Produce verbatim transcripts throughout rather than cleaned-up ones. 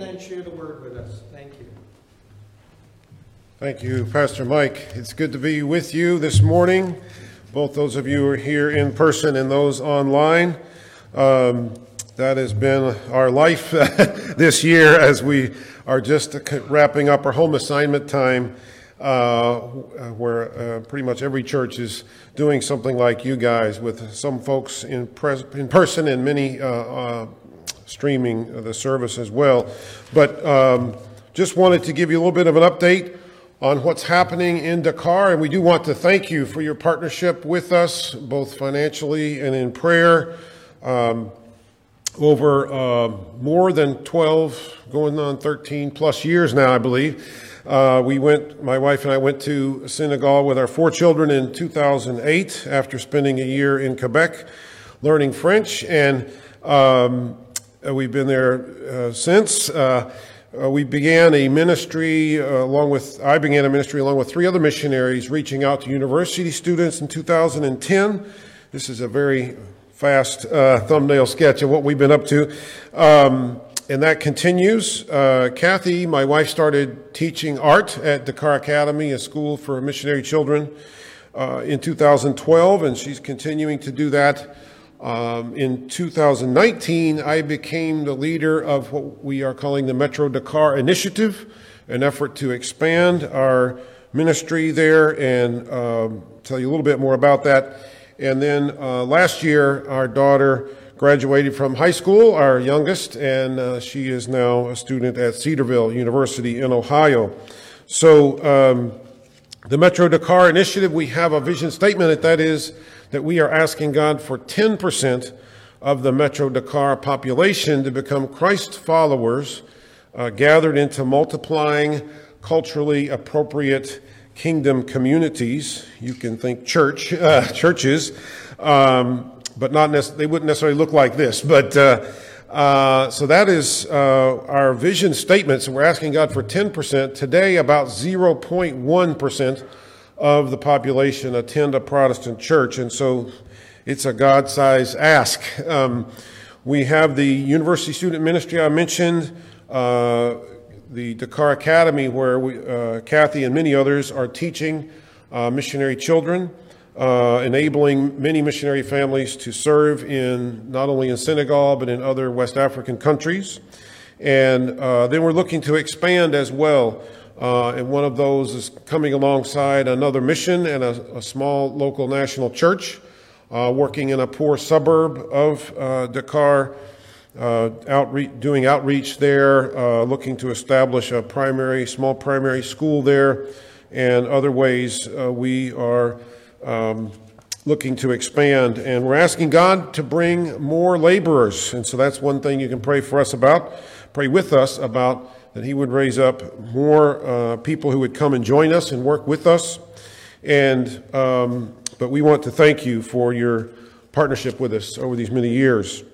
then share the word with us. Thank you. Thank you, Pastor Mike. It's good to be with you this morning, both those of you who are here in person and those online. Um, that has been our life this year as we are just wrapping up our home assignment time, uh, where uh, pretty much every church is doing something like you guys, with some folks in, pres- in person and many uh, uh, streaming the service as well. But um, just wanted to give you a little bit of an update on what's happening in Dakar, and we do want to thank you for your partnership with us, both financially and in prayer. Um, over uh, more than twelve, going on thirteen plus years now, I believe. Uh, we went, my wife and I went to Senegal with our four children in two thousand eight after spending a year in Quebec learning French, and um, we've been there uh, since. Uh, Uh, we began a ministry uh, along with, I began a ministry along with three other missionaries reaching out to university students in two thousand ten. This is a very fast uh, thumbnail sketch of what we've been up to. Um, and that continues. Uh, Kathy, my wife, started teaching art at Dakar Academy, a school for missionary children, uh, in two thousand twelve, and she's continuing to do that. Um, in two thousand nineteen, I became the leader of what we are calling the Metro Dakar Initiative, an effort to expand our ministry there, and um, tell you a little bit more about that. And then uh, last year, our daughter graduated from high school, our youngest, and uh, she is now a student at Cedarville University in Ohio. So um, the Metro Dakar Initiative, we have a vision statement, that is that we are asking God for ten percent of the Metro Dakar population to become Christ followers, uh, gathered into multiplying, culturally appropriate kingdom communities. You can think church, uh, churches, um, but not nec- they wouldn't necessarily look like this. But uh, uh, so that is uh, our vision statement. So we're asking God for ten percent. Today, about zero point one percent of the population attend a Protestant church, and so it's a God-sized ask. Um, we have the university student ministry I mentioned, uh, the Dakar Academy, where we, uh, Kathy and many others are teaching uh, missionary children, uh, enabling many missionary families to serve in not only in Senegal but in other West African countries. And uh, then we're looking to expand as well. Uh, and one of those is coming alongside another mission and a, a small local national church, uh, working in a poor suburb of uh, Dakar, uh, outreach, doing outreach there, uh, looking to establish a primary, small primary school there, and other ways uh, we are um, looking to expand. And we're asking God to bring more laborers, and so that's one thing you can pray for us about, pray with us about, that he would raise up more uh, people who would come and join us and work with us. And um, but we want to thank you for your partnership with us over these many years.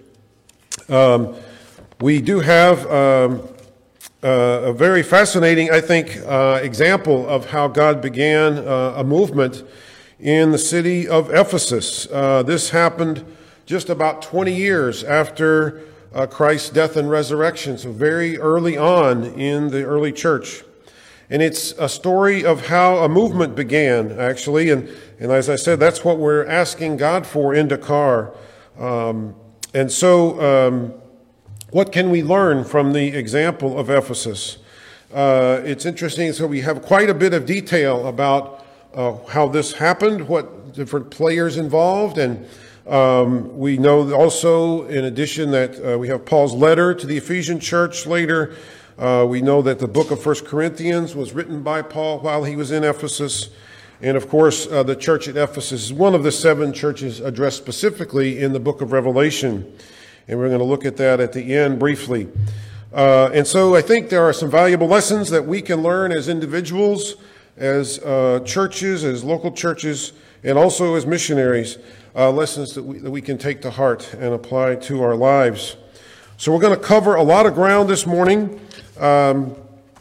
Um, we do have um, uh, a very fascinating, I think, uh, example of how God began uh, a movement in the city of Ephesus. Uh, this happened just about twenty years after Uh, Christ's death and resurrection, so very early on in the early church. And it's a story of how a movement began, actually, and, and as I said, that's what we're asking God for in Dakar. Um, and so, um, what can we learn from the example of Ephesus? Uh, it's interesting, so we have quite a bit of detail about uh, how this happened, what different players involved, and Um, we know also, in addition, that uh, we have Paul's letter to the Ephesian church later. Uh, we know that the book of First Corinthians was written by Paul while he was in Ephesus. And of course, uh, the church at Ephesus is one of the seven churches addressed specifically in the book of Revelation. And we're going to look at that at the end briefly. Uh, and so I think there are some valuable lessons that we can learn as individuals, as uh, churches, as local churches, and also as missionaries. Uh, lessons that we, that we can take to heart and apply to our lives. So we're going to cover a lot of ground this morning, um,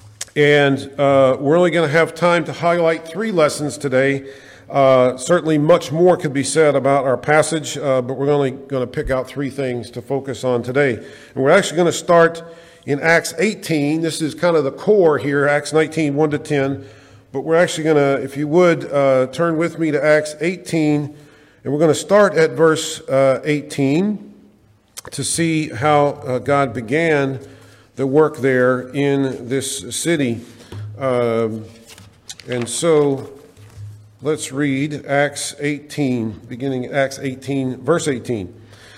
and uh, we're only going to have time to highlight three lessons today. Uh, certainly much more could be said about our passage, uh, but we're only going to pick out three things to focus on today. And we're actually going to start in Acts eighteen. This is kind of the core here, Acts nineteen, one to ten. But we're actually going to, if you would, uh, turn with me to Acts eighteen. And we're going to start at verse uh, eighteen to see how uh, God began the work there in this city. Um, and so let's read Acts eighteen, beginning Acts eighteen, verse eighteen.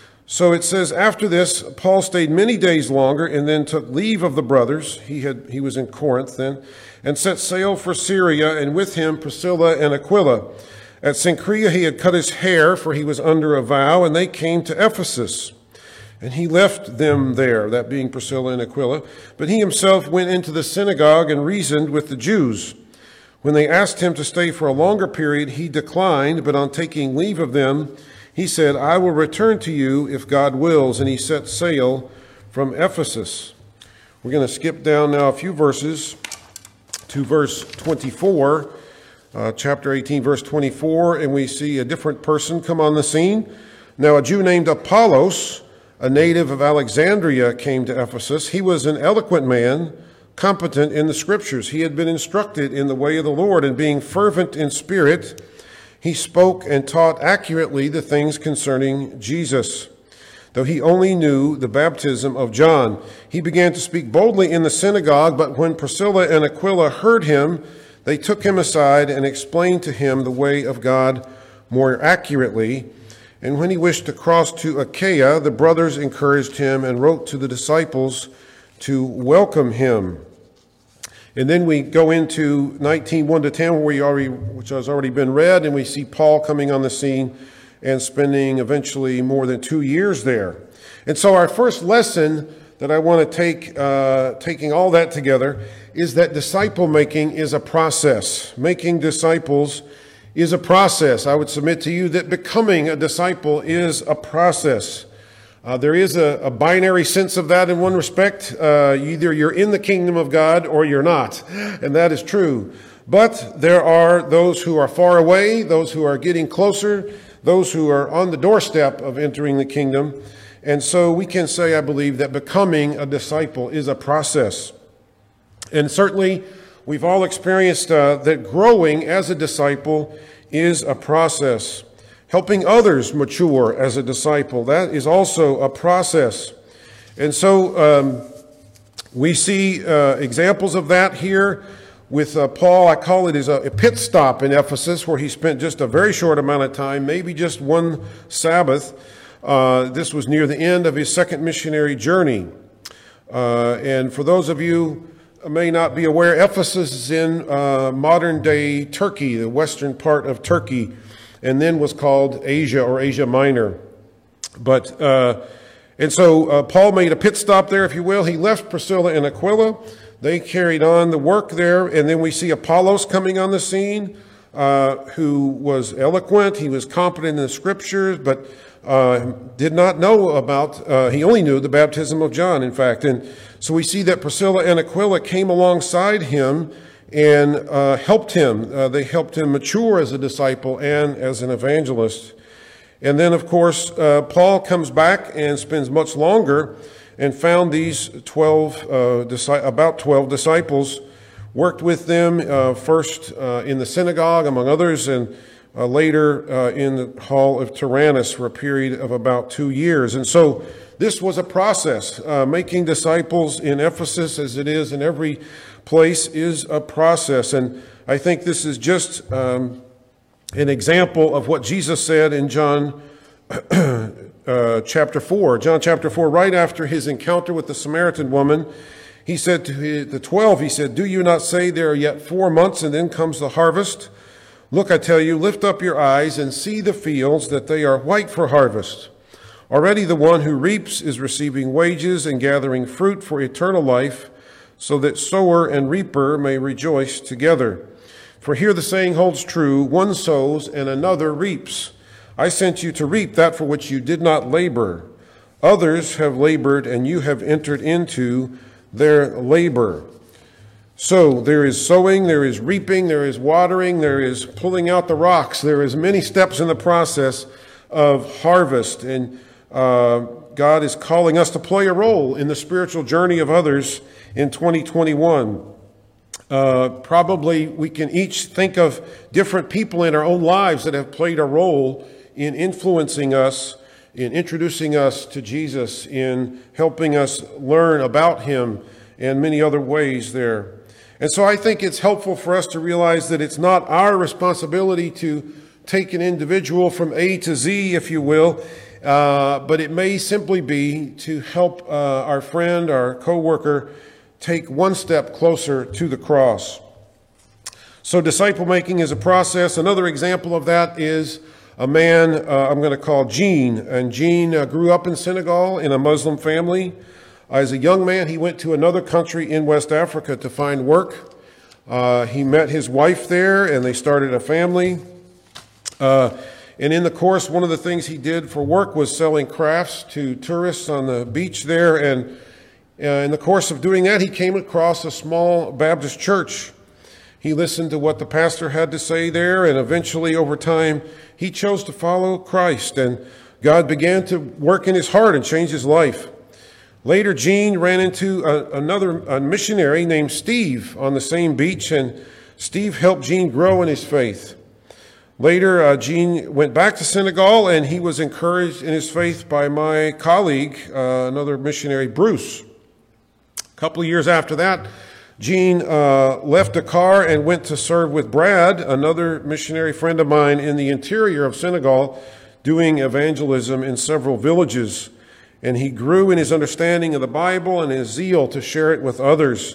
So it says, after this, Paul stayed many days longer and then took leave of the brothers. He had he was in Corinth then, and set sail for Syria, and with him Priscilla and Aquila. At Cenchrea he had cut his hair, for he was under a vow, and they came to Ephesus. And he left them there, that being Priscilla and Aquila. But he himself went into the synagogue and reasoned with the Jews. When they asked him to stay for a longer period, he declined, but on taking leave of them, he said, I will return to you if God wills. And he set sail from Ephesus. We're going to skip down now a few verses to verse twenty-four, uh, chapter eighteen, verse twenty-four, and we see a different person come on the scene. Now a Jew named Apollos, a native of Alexandria, came to Ephesus. He was an eloquent man, competent in the scriptures. He had been instructed in the way of the Lord, and being fervent in spirit, he spoke and taught accurately the things concerning Jesus, though he only knew the baptism of John. He began to speak boldly in the synagogue, but when Priscilla and Aquila heard him, they took him aside and explained to him the way of God more accurately. And when he wished to cross to Achaia, the brothers encouraged him and wrote to the disciples to welcome him. And then we go into nineteen, one to ten, where we already, which has already been read, and we see Paul coming on the scene and spending eventually more than two years there. And so our first lesson that I want to take, uh, taking all that together, is that disciple making is a process. Making disciples is a process. I would submit to you that becoming a disciple is a process. Uh, there is a, a binary sense of that in one respect. Uh, either you're in the kingdom of God or you're not, and that is true. But there are those who are far away, those who are getting closer, those who are on the doorstep of entering the kingdom. And so we can say, I believe, that becoming a disciple is a process. And certainly we've all experienced uh, that growing as a disciple is a process. Helping others mature as a disciple, that is also a process. And so um, we see uh, examples of that here with uh, Paul. I call it as a, a pit stop in Ephesus, where he spent just a very short amount of time, maybe just one Sabbath. Uh, this was near the end of his second missionary journey. Uh, and for those of you who may not be aware, Ephesus is in uh, modern-day Turkey, the western part of Turkey, and then was called Asia or Asia Minor. But, uh, and so uh, Paul made a pit stop there, if you will. He left Priscilla and Aquila. They carried on the work there, and then we see Apollos coming on the scene, uh, who was eloquent. He was competent in the scriptures, but uh, did not know about, uh, he only knew the baptism of John, in fact. And so we see that Priscilla and Aquila came alongside him and uh, helped him. Uh, they helped him mature as a disciple and as an evangelist. And then, of course, uh, Paul comes back and spends much longer and found these twelve, uh, disi- about twelve disciples, worked with them uh, first uh, in the synagogue, among others, and uh, later uh, in the hall of Tyrannus for a period of about two years. And so this was a process. Uh, making disciples in Ephesus, as it is in every place, is a process. And I think this is just um, an example of what Jesus said in John uh, chapter four. John chapter four, right after his encounter with the Samaritan woman, he said to the twelve, he said, "Do you not say there are yet four months and then comes the harvest? Look, I tell you, lift up your eyes and see the fields, that they are white for harvest. Already the one who reaps is receiving wages and gathering fruit for eternal life, so that sower and reaper may rejoice together. For here the saying holds true, one sows and another reaps. I sent you to reap that for which you did not labor. Others have labored, and you have entered into their labor." So there is sowing, there is reaping, there is watering, there is pulling out the rocks. There is many steps in the process of harvest. And uh, God is calling us to play a role in the spiritual journey of others in twenty twenty-one. Uh, probably we can each think of different people in our own lives that have played a role in influencing us, in introducing us to Jesus, in helping us learn about him, and many other ways there. And so I think it's helpful for us to realize that it's not our responsibility to take an individual from A to Z, if you will, uh, but it may simply be to help uh, our friend, our coworker, take one step closer to the cross. So disciple making is a process. Another example of that is a man uh, I'm going to call Gene. And Gene uh, grew up in Senegal in a Muslim family. As a young man, he went to another country in West Africa to find work. Uh, he met his wife there, and they started a family. Uh, and in the course, one of the things he did for work was selling crafts to tourists on the beach there. And uh, in the course of doing that, he came across a small Baptist church. He listened to what the pastor had to say there, and eventually, over time, he chose to follow Christ. And God began to work in his heart and change his life. Later, Gene ran into a, another a missionary named Steve on the same beach, and Steve helped Gene grow in his faith. Later, uh, Gene went back to Senegal, and he was encouraged in his faith by my colleague, uh, another missionary, Bruce. A couple of years after that, Gene uh, left Dakar and went to serve with Brad, another missionary friend of mine in the interior of Senegal, doing evangelism in several villages. And he grew in his understanding of the Bible and his zeal to share it with others.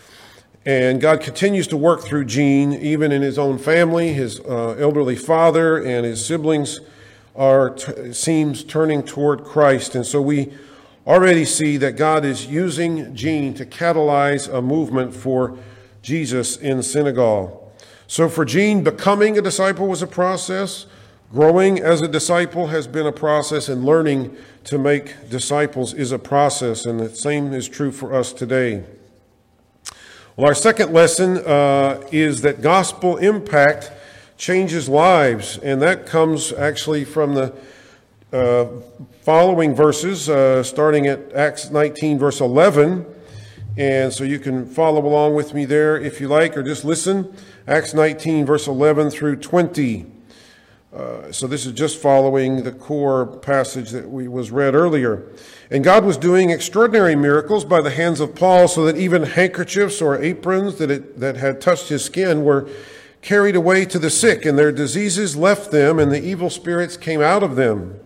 And God continues to work through Gene, even in his own family. His uh, elderly father and his siblings are, t- seems turning toward Christ. And so we already see that God is using Gene to catalyze a movement for Jesus in Senegal. So for Gene, becoming a disciple was a process. Growing as a disciple has been a process, and learning to make disciples is a process, and the same is true for us today. Well, our second lesson uh, is that gospel impact changes lives, and that comes actually from the uh, following verses, uh, starting at Acts nineteen, verse eleven. And so you can follow along with me there if you like, or just listen. Acts nineteen, verse eleven through twenty. Uh, so this is just following the core passage that we was read earlier. And God was doing extraordinary miracles by the hands of Paul, so that even handkerchiefs or aprons that it, that had touched his skin were carried away to the sick, and their diseases left them, and the evil spirits came out of them.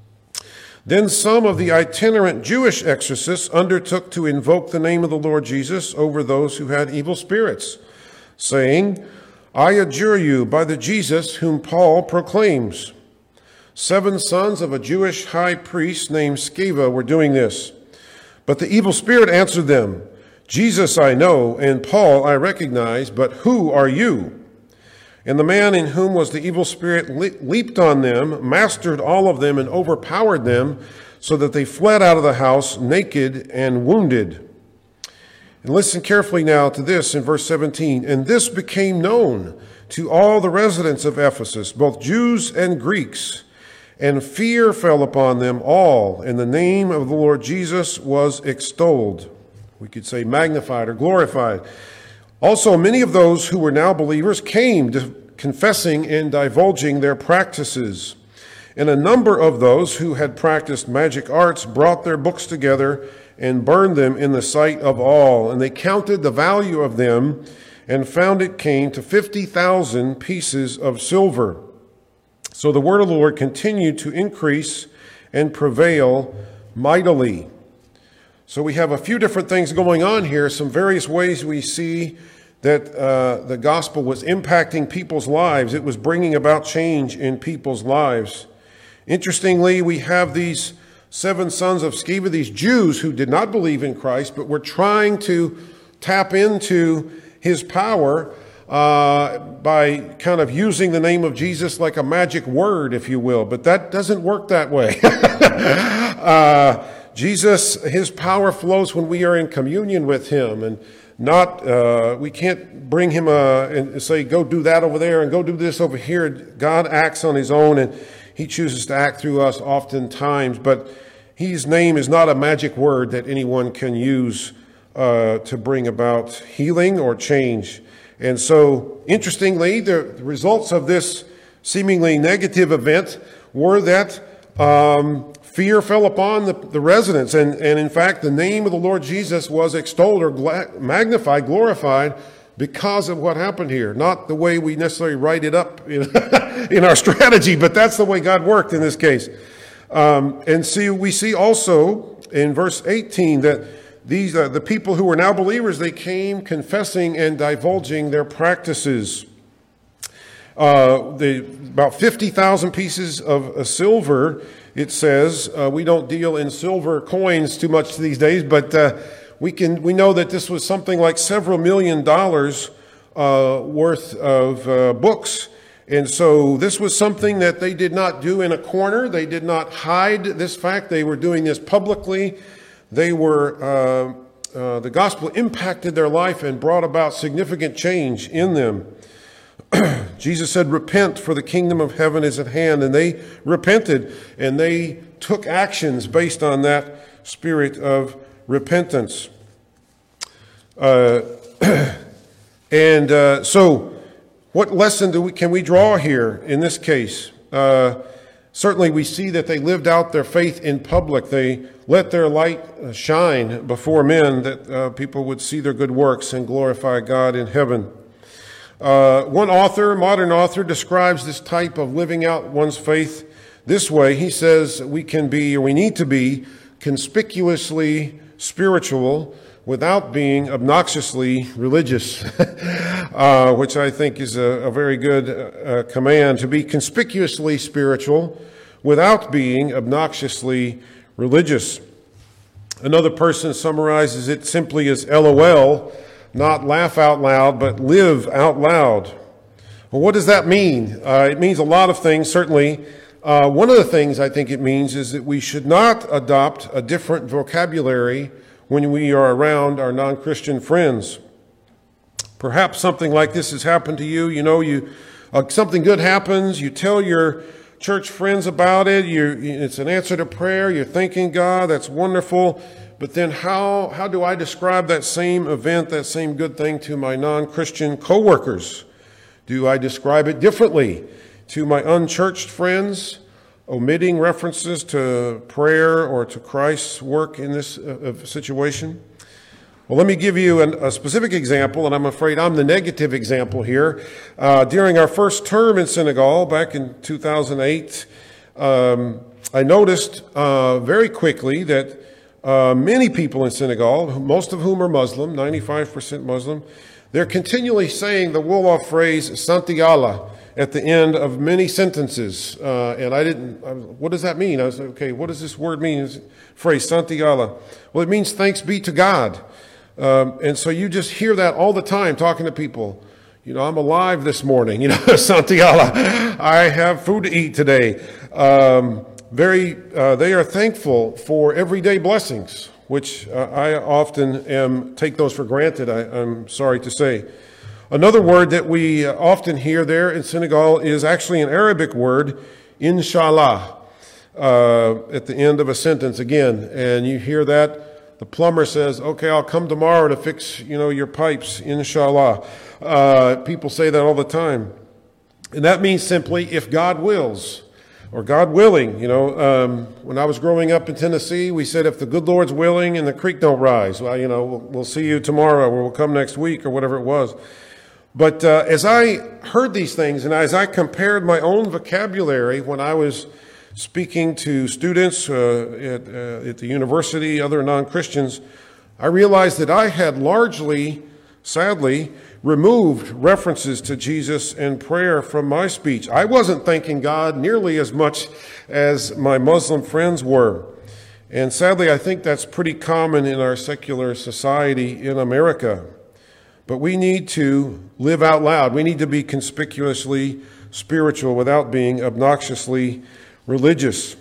Then some of the itinerant Jewish exorcists undertook to invoke the name of the Lord Jesus over those who had evil spirits, saying, I adjure you by the Jesus whom Paul proclaims. Seven sons of a Jewish high priest named Sceva were doing this. But the evil spirit answered them, Jesus I know, and Paul I recognize, but who are you? And the man in whom was the evil spirit le- leaped on them, mastered all of them, and overpowered them, so that they fled out of the house naked and wounded. And listen carefully now to this in verse seventeen. And this became known to all the residents of Ephesus, both Jews and Greeks, and fear fell upon them all, and the name of the Lord Jesus was extolled. We could say magnified or glorified. Also, many of those who were now believers came to confessing and divulging their practices. And a number of those who had practiced magic arts brought their books together and burned them in the sight of all. And they counted the value of them and found it came to fifty thousand pieces of silver. So the word of the Lord continued to increase and prevail mightily. So we have a few different things going on here, some various ways we see that uh, the gospel was impacting people's lives. It was bringing about change in people's lives. Interestingly, we have these seven sons of Sceva, these Jews who did not believe in Christ, but were trying to tap into his power uh, by kind of using the name of Jesus like a magic word, if you will. But that doesn't work that way. uh, Jesus, his power flows when we are in communion with him, and not, uh, we can't bring him uh, and say, go do that over there and go do this over here. God acts on his own, and he chooses to act through us oftentimes, but His name is not a magic word that anyone can use uh, to bring about healing or change. And so, interestingly, the results of this seemingly negative event were that um, fear fell upon the, the residents. And, and in fact, the name of the Lord Jesus was extolled or gla- magnified, glorified, because of what happened here. Not the way we necessarily write it up in, in our strategy, but that's the way God worked in this case. Um, and see, we see also in verse eighteen that these uh, the people who were now believers, they came confessing and divulging their practices. Uh, the, about fifty thousand pieces of uh, silver, it says. Uh, we don't deal in silver coins too much these days, but uh, we can we know that this was something like several million dollars uh, worth of uh, books. And so this was something that they did not do in a corner. They did not hide this fact. They were doing this publicly. They were, uh, uh, the gospel impacted their life and brought about significant change in them. Jesus said, repent, for the kingdom of heaven is at hand. And they repented, and they took actions based on that spirit of repentance. Uh, and uh, so, what lesson do we, can we draw here in this case? Uh, certainly we see that they lived out their faith in public. They let their light shine before men, that uh, people would see their good works and glorify God in heaven. Uh, one author, modern author, describes this type of living out one's faith this way. He says we can be, or we need to be, conspicuously spiritual without being obnoxiously religious, uh, which I think is a, a very good uh, command, to be conspicuously spiritual without being obnoxiously religious. Another person summarizes it simply as L O L, not laugh out loud, but live out loud. Well, what does that mean? Uh, it means a lot of things, certainly. Uh, one of the things I think it means is that we should not adopt a different vocabulary when we are around our non-Christian friends. Perhaps something like this has happened to you. You know, you uh, something good happens, you tell your church friends about it, you, it's an answer to prayer, you're thanking God, that's wonderful. But then how, how do I describe that same event, that same good thing to my non-Christian coworkers? Do I describe it differently to my unchurched friends, omitting references to prayer or to Christ's work in this uh, situation? Well, let me give you an, a specific example, and I'm afraid I'm the negative example here. Uh, during our first term in Senegal back in two thousand eight, um, I noticed uh, very quickly that uh, many people in Senegal, most of whom are Muslim, ninety-five percent Muslim, they're continually saying the Wolof phrase, Santi Allah, at the end of many sentences. Uh, and I didn't, I was, what does that mean? I was like, okay, what does this word mean? This phrase, Santi Allah. Well, it means thanks be to God. Um, and so you just hear that all the time talking to people. You know, I'm alive this morning, you know, Santi Allah. I have food to eat today. Um, very, uh, they are thankful for everyday blessings, which uh, I often am, take those for granted, I, I'm sorry to say. Another word that we often hear there in Senegal is actually an Arabic word, inshallah, uh, at the end of a sentence again. And you hear that, the plumber says, okay, I'll come tomorrow to fix, you know, your pipes, inshallah. Uh, people say that all the time. And that means simply, if God wills, or God willing. You know, um, when I was growing up in Tennessee, we said, if the good Lord's willing and the creek don't rise, well, you know, we'll, we'll see you tomorrow, or we'll come next week, or whatever it was. But uh, as I heard these things, and as I compared my own vocabulary when I was speaking to students uh, at, uh, at the university, other non-Christians, I realized that I had largely, sadly, removed references to Jesus and prayer from my speech. I wasn't thanking God nearly as much as my Muslim friends were. And sadly, I think that's pretty common in our secular society in America. But we need to live out loud. We need to be conspicuously spiritual without being obnoxiously religious.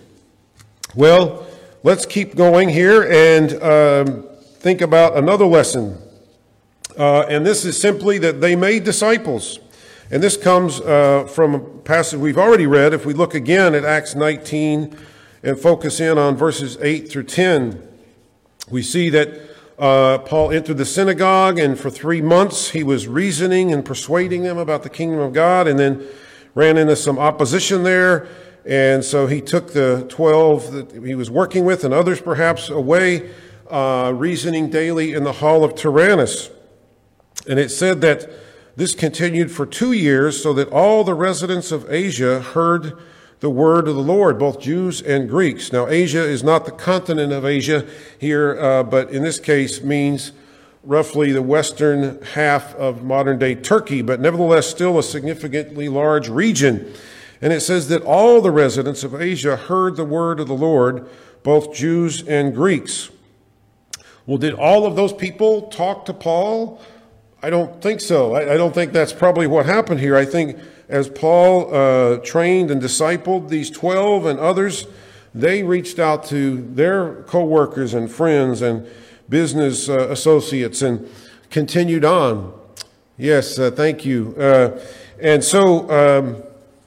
Well, let's keep going here and um, think about another lesson. Uh, and this is simply that they made disciples. And this comes uh, from a passage we've already read. If we look again at Acts nineteen and focus in on verses eight through ten. We see that uh, Paul entered the synagogue, and for three months he was reasoning and persuading them about the kingdom of God, and then ran into some opposition there. And so he took the twelve that he was working with and others perhaps away, uh, reasoning daily in the hall of Tyrannus. And it said that this continued for two years, so that all the residents of Asia heard the word of the Lord, both Jews and Greeks. Now, Asia is not the continent of Asia here, uh, but in this case means roughly the western half of modern-day Turkey, but nevertheless still a significantly large region. And it says that all the residents of Asia heard the word of the Lord, both Jews and Greeks. Well, did all of those people talk to Paul? I don't think so. I, I don't think that's probably what happened here. I think as Paul uh, trained and discipled these twelve and others, they reached out to their co-workers and friends and business uh, associates and continued on. Yes, uh, thank you. Uh, and so um,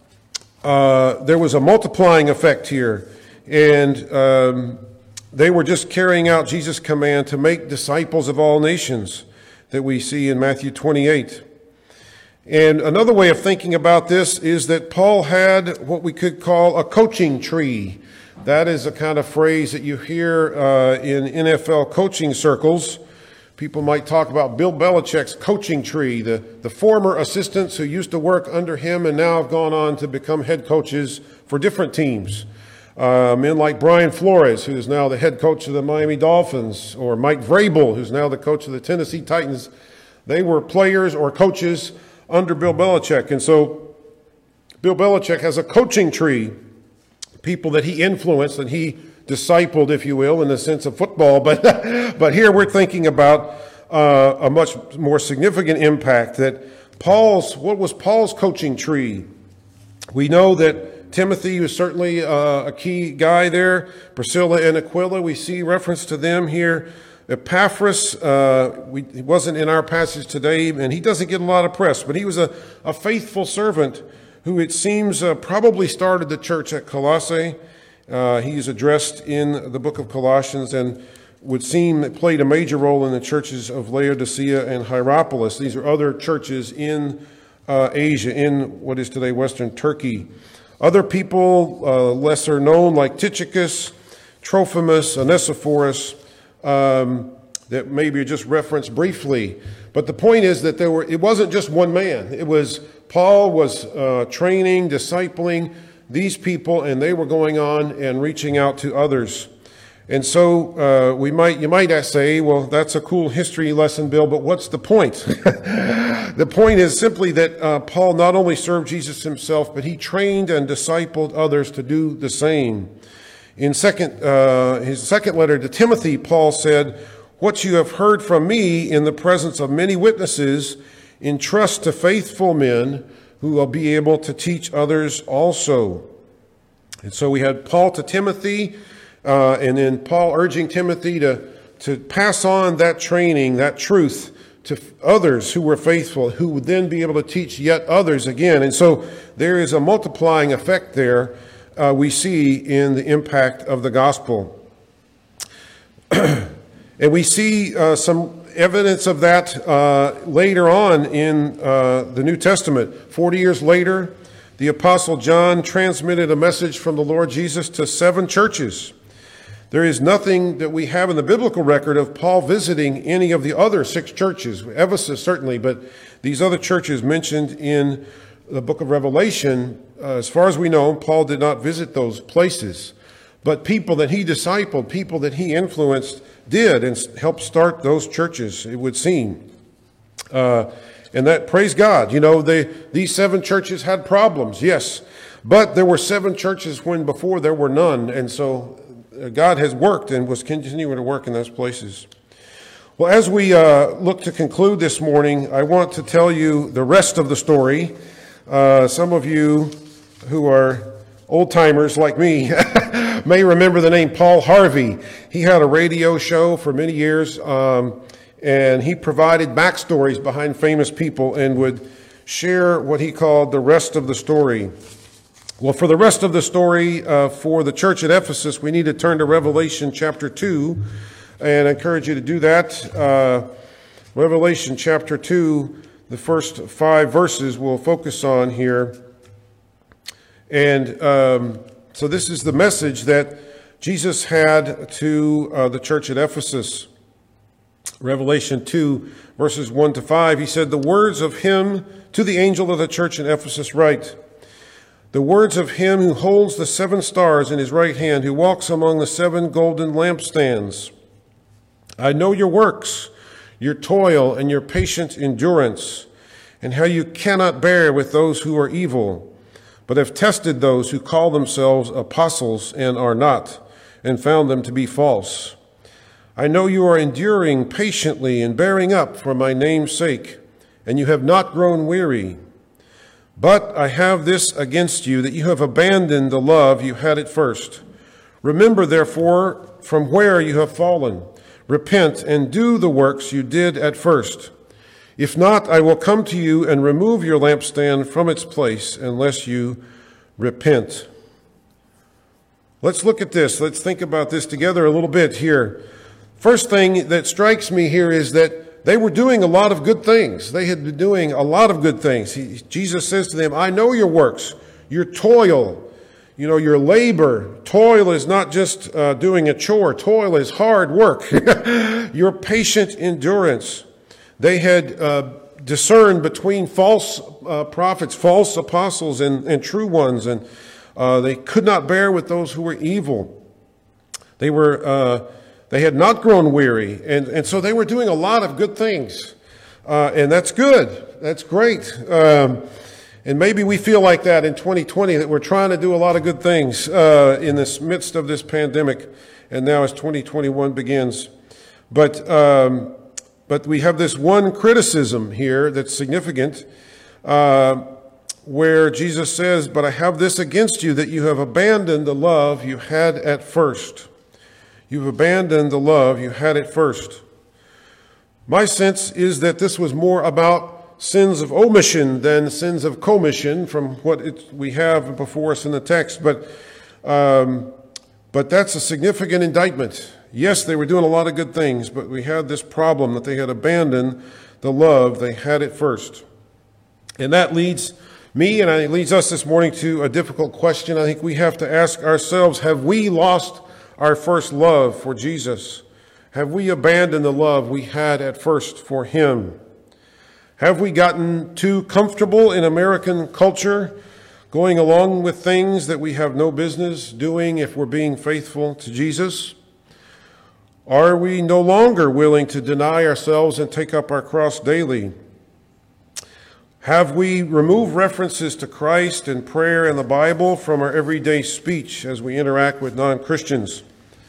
uh, there was a multiplying effect here, and um, they were just carrying out Jesus' command to make disciples of all nations that we see in Matthew twenty-eight. And another way of thinking about this is that Paul had what we could call a coaching tree. That is a kind of phrase that you hear uh, in N F L coaching circles. People might talk about Bill Belichick's coaching tree, the, the former assistants who used to work under him and now have gone on to become head coaches for different teams. Uh, men like Brian Flores, who is now the head coach of the Miami Dolphins, or Mike Vrabel, who's now the coach of the Tennessee Titans. They were players or coaches under Bill Belichick. And so Bill Belichick has a coaching tree, people that he influenced and he discipled, if you will, in the sense of football. But but here we're thinking about uh, a much more significant impact. That Paul's, what was Paul's coaching tree? We know that Timothy was certainly uh, a key guy there. Priscilla and Aquila, we see reference to them here. Epaphras, uh, we, he wasn't in our passage today, and he doesn't get a lot of press, but he was a, a faithful servant who it seems uh, probably started the church at Colossae. Uh, he is addressed in the book of Colossians and would seem it played a major role in the churches of Laodicea and Hierapolis. These are other churches in uh, Asia, in what is today Western Turkey. Other people, uh, lesser known, like Tychicus, Trophimus, Onesiphorus, um, that maybe are just referenced briefly. But the point is that there were. It wasn't just one man. It was Paul was uh, training, discipling these people, and they were going on and reaching out to others. And so uh, we might, you might say, well, that's a cool history lesson, Bill, but what's the point? The point is simply that uh, Paul not only served Jesus himself, but he trained and discipled others to do the same. In second, uh, his second letter to Timothy, Paul said, "What you have heard from me in the presence of many witnesses, entrust to faithful men who will be able to teach others also." And so we had Paul to Timothy, uh, and then Paul urging Timothy to, to pass on that training, that truth to others who were faithful, who would then be able to teach yet others again. And so there is a multiplying effect there uh, we see in the impact of the gospel. And we see uh, some evidence of that uh, later on in uh, the New Testament. Forty years later, the Apostle John transmitted a message from the Lord Jesus to seven churches. There is nothing that we have in the biblical record of Paul visiting any of the other six churches. Ephesus certainly, but these other churches mentioned in the book of Revelation, uh, as far as we know, Paul did not visit those places. But people that he discipled, people that he influenced, did and helped start those churches, it would seem. Uh, and that, praise God, you know, they, these seven churches had problems, yes. But there were seven churches when before there were none. And so God has worked and was continuing to work in those places. Well, as we uh, look to conclude this morning, I want to tell you the rest of the story. Uh, some of you who are old-timers like me may remember the name Paul Harvey. He had a radio show for many years, um, and he provided backstories behind famous people and would share what he called the rest of the story. Well, for the rest of the story uh, for the church at Ephesus, we need to turn to Revelation chapter two, and I encourage you to do that. Uh, Revelation chapter two, the first five verses we'll focus on here. And um, so this is the message that Jesus had to uh, the church at Ephesus. Revelation two, verses one to five, he said, "The words of him to the angel of the church in Ephesus write, the words of him who holds the seven stars in his right hand, who walks among the seven golden lampstands. I know your works, your toil, and your patient endurance, and how you cannot bear with those who are evil, but have tested those who call themselves apostles and are not, and found them to be false. I know you are enduring patiently and bearing up for my name's sake, and you have not grown weary. But I have this against you, that you have abandoned the love you had at first. Remember, therefore, from where you have fallen. Repent and do the works you did at first. If not, I will come to you and remove your lampstand from its place, unless you repent." Let's look at this. Let's think about this together a little bit here. First thing that strikes me here is that they were doing a lot of good things. They had been doing a lot of good things. He, Jesus says to them, I know your works, your toil, you know, your labor. Toil is not just uh, doing a chore. Toil is hard work. Your patient endurance. They had uh, discerned between false uh, prophets, false apostles, and, and true ones, and uh, they could not bear with those who were evil. They were... Uh, They had not grown weary, and, and so they were doing a lot of good things. Uh, and that's good. That's great. Um, and maybe we feel like that in twenty twenty, that we're trying to do a lot of good things uh, in this midst of this pandemic, and now as twenty twenty-one begins. But, um, but we have this one criticism here that's significant, uh, where Jesus says, "But I have this against you, that you have abandoned the love you had at first." You've abandoned the love you had at first. My sense is that this was more about sins of omission than sins of commission from what it, we have before us in the text. But, um, but that's a significant indictment. Yes, they were doing a lot of good things, but we had this problem that they had abandoned the love they had at first. And that leads me and it leads us this morning to a difficult question I think we have to ask ourselves. Have we lost our first love for Jesus? Have we abandoned the love we had at first for him? Have we gotten too comfortable in American culture, going along with things that we have no business doing if we're being faithful to Jesus? Are we no longer willing to deny ourselves and take up our cross daily? Have we removed references to Christ and prayer and the Bible from our everyday speech as we interact with non-Christians?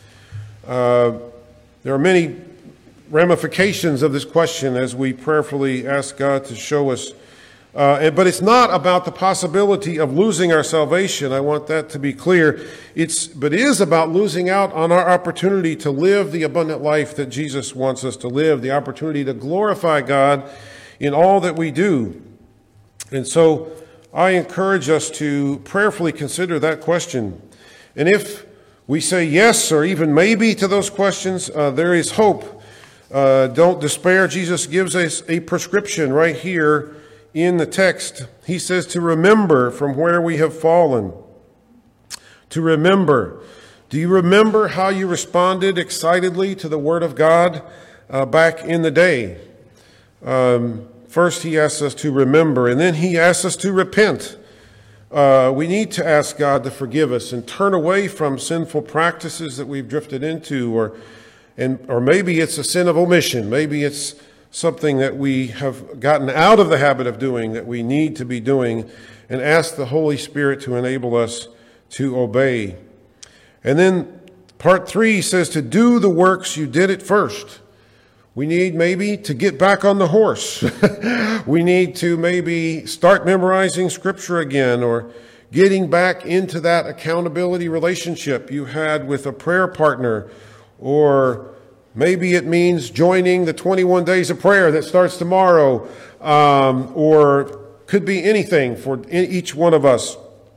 Uh, there are many ramifications of this question as we prayerfully ask God to show us. Uh, but it's not about the possibility of losing our salvation. I want that to be clear. It's, but it is about losing out on our opportunity to live the abundant life that Jesus wants us to live, the opportunity to glorify God in all that we do. And so I encourage us to prayerfully consider that question. And if we say yes or even maybe to those questions, uh, there is hope. Uh, don't despair. Jesus gives us a prescription right here in the text. He says to remember from where we have fallen. To remember. Do you remember how you responded excitedly to the Word of God uh, back in the day? Um, first, he asks us to remember, and then he asks us to repent. Uh, we need to ask God to forgive us and turn away from sinful practices that we've drifted into, or and or maybe it's a sin of omission. Maybe it's something that we have gotten out of the habit of doing that we need to be doing, and ask the Holy Spirit to enable us to obey. And then part three says to do the works you did at first. We need maybe to get back on the horse. We need to maybe start memorizing Scripture again, or getting back into that accountability relationship you had with a prayer partner. Or maybe it means joining the twenty-one days of prayer that starts tomorrow. Um, or could be anything for each one of us.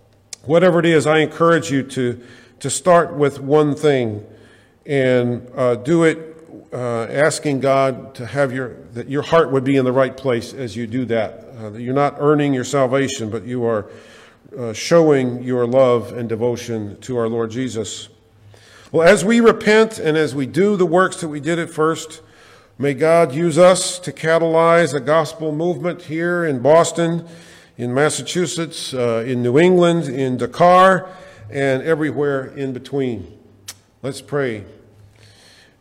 Whatever it is, I encourage you to, to start with one thing and uh, do it uh, asking God to have your, that your heart would be in the right place as you do that. Uh, that you're not earning your salvation, but you are uh, showing your love and devotion to our Lord Jesus. Well, as we repent and as we do the works that we did at first, may God use us to catalyze a gospel movement here in Boston, in Massachusetts, uh, in New England, in Dakar, and everywhere in between. Let's pray.